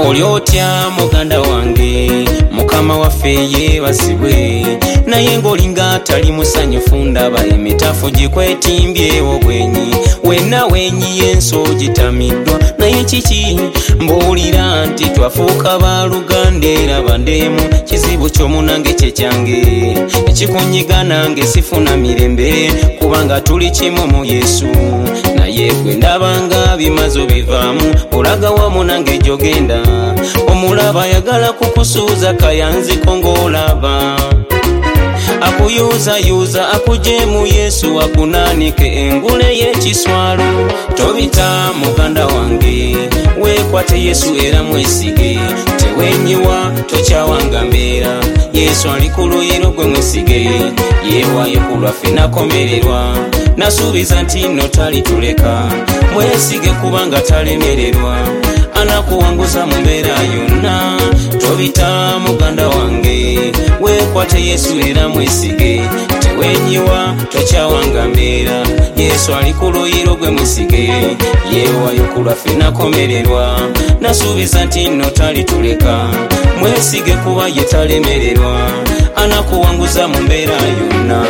oli otya muganda wange mukama waffe yeebazibwe naye ng'olinga atali musanyufu ndaba emitafu gikwetimbyewo bwenyi wenna wenyi y'enso gitamiddwa naye kiki mbuulira nti twafuuka baluganda era bandeemu kizibu ky'omunange kye kyange ekikunyiga nange sifuna mirembe kubanga tuli kimu mu Yesu naye gwe ndabanga bimazo bivaamu olaga wamu nange gyogenda omulaba ayagala kukusuuza kayanziko ng'olaba akuyuuzayuuza akugye mu Yesu akunaanike engule y'ekiswalo tobita muganda wange weekwate Yesu era mwesige tewenyiwa tokyawanga mbeera Yesu ali ku luyiro gwe mwesige yeewaayo ku lwaffe nakomererwa nasuubiza nti nno talituleka mwesige kubanga talemererwa anakuwanguza mu mbeera yonna tobita muganda wange weekwate Yesu era mwesige tewenyiwa tokyawanga mbeera Yesu ali ku luyiro gwe mwesige yeewaayo ku lwaffe nakomererwa nasuubiza nti nno talituleka mwesige kuba ye talemererwa anakuwanguza mu mbeera yonna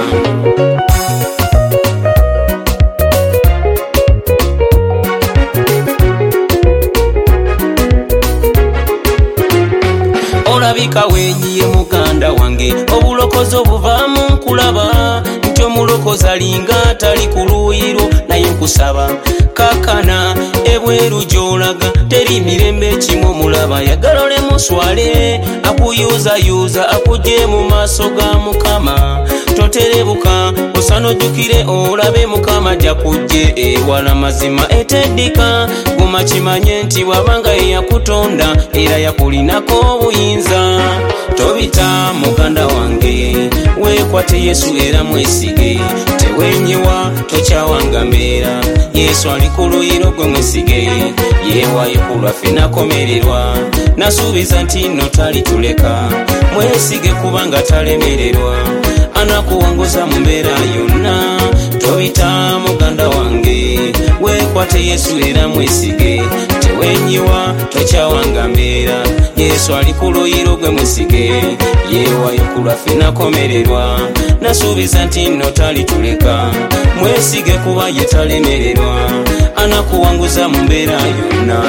olabika wenyiye muganda wange obulokozi obuvaamu nkulaba nti omulokozi alinga tali ku luyiro naye nkusaba kakana ebweru gy'olaga teri mirembe kimu mulaba yagala olemuswale akuyuuzayuuza akugye mu maaso ga Mukama toterebuka osana ojjukire olabe Mukama jakugye ewala mazima eteddika guma kimanye nti wabanga eyakutonda era yakulinako obuyinza tobita muganda wange weekwate Yesu era mwesige tewenyiwa tokyawanga mbeera Yesu ali ku luyiro gwe mwesige yeewaayo ku lwaffe nakomererwa nasuubiza nti nno talituleka mwesige kubanga talemererwa anakuwanguza mu mbeera yonna tobita muganda wange weekwate Yesu era mwesige tewenyiwa tokyawanga mbeera Yesu ali ku luyiro gwe mwesige yeewaayo ku lwaffe nakomererwa nasuubiza nti nno talituleka mwesige kuba ye talemererwa anakuwanguza mu mbeera yonna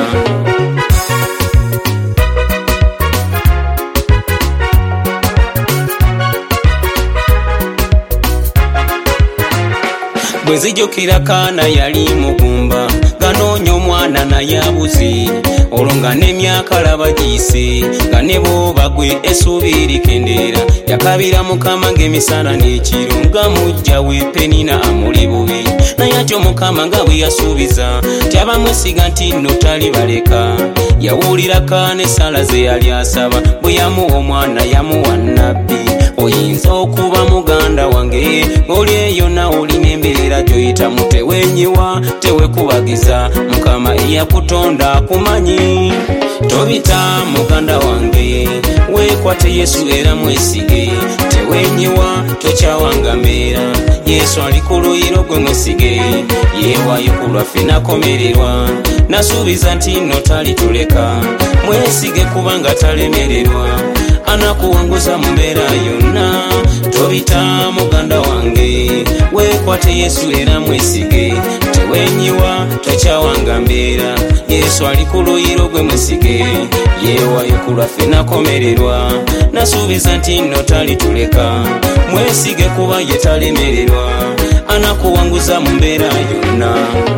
bwe nzijukira kaana yali mugumba ganoonya omwana naye abuze olwo nga n'emyaka laba giyise nga ne bw'oba gwe essuubi likendeera yakabira Mukama ng'emisana n'ekiro nga mujja we Penina amuli bubi naye ati Omukama nga bwe yasuubiza tyabamwesiga nti nno talibaleka yawulira kaana essala ze yali asaba bwe yamuwa omwana yamuwa nnabbi oyinza okuba muganda wange oli eyo nawe olina embeera gy'oyitamu tewenyiwa tewekubagiza Mukama eyakutonda akumanyi tobita muganda wange weekwate Yesu era mwesige tewenyiwa tokyawanga mbeera Yesu ali ku luyiro gwe mwesige yeewaayo ku lwaffe nakomererwa nasuubiza nti nno talituleka mwesige kubanga talemererwa anakuwanguza mu mbeera yonna tobita muganda wange weekwate Yesu era mwesige tewenyiwa tokyawanga mbeera Yesu ali ku luyiro gwe mwesige yeewaayo ku lwaffe nakomererwa nasuubiza nti nno talituleka mwesige kuba ye talemererwa anakuwanguza mu mbeera yonna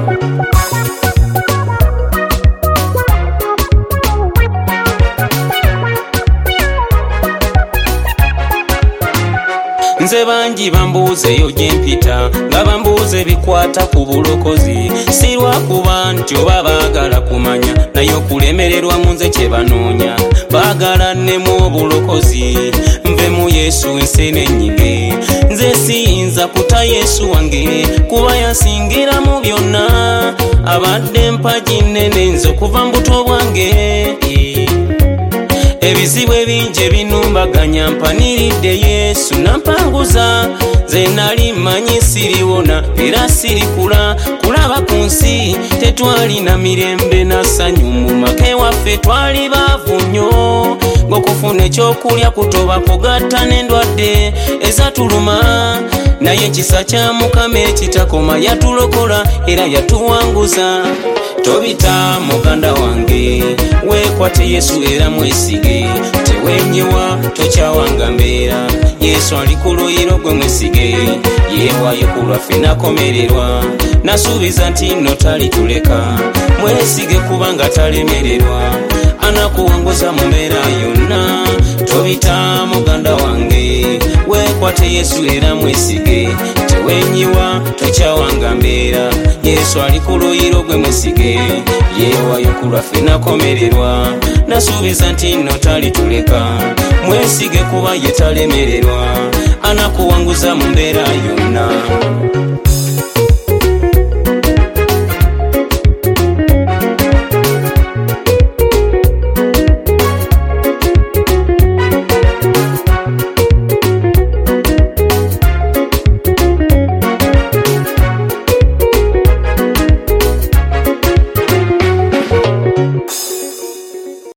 nze bangi bambuuzeyo gye mpita nga bambuuze bikwata ku bulokozi si lwakuba nti oba baagala kumanya naye okulemererwa mu nze kye banoonya baagala nnemu obulokozi nve mu Yesu ensene ennyige nze siyinza kuta Yesu wange kuba yansingira mu byonna abadde mpagi nnene nze okuva mu buto bwange ebizibu ebingi binumbaganya mpaniridde Yesu nampanguza ze nali manyi siriwona era sirikula kulaba ku nsi tetwalina mirembe na ssanyu mu maka ewaffe twali baavu nnyo ng'okufuna ekyokulya kutoba kugatta n'endwadde ezatuluma naye ekisa kya Mukama ekitakoma yatulokola era yatuwanguza tobita muganda wange weekwate Yesu era mwesige tewenyiwa tokyawanga mbeera Yesu ali ku luyiro gwe mwesige yeewaayo ku lwaffe nakomererwa nasuubiza nti nno talituleka mwesige kubanga talemererwa anakuwanguza mu mbeera yonna tobita muganda wange weekwate Yesu era mwesige tewenyiwa tokyawanga mbeera Yesu ali ku luyiro gwe mwesige yeewaayo ku lwaffe nakomererwa nasuubiza nti nno talituleka mwesige kuba ye talemererwa anakuwanguza mu mbeera yonna.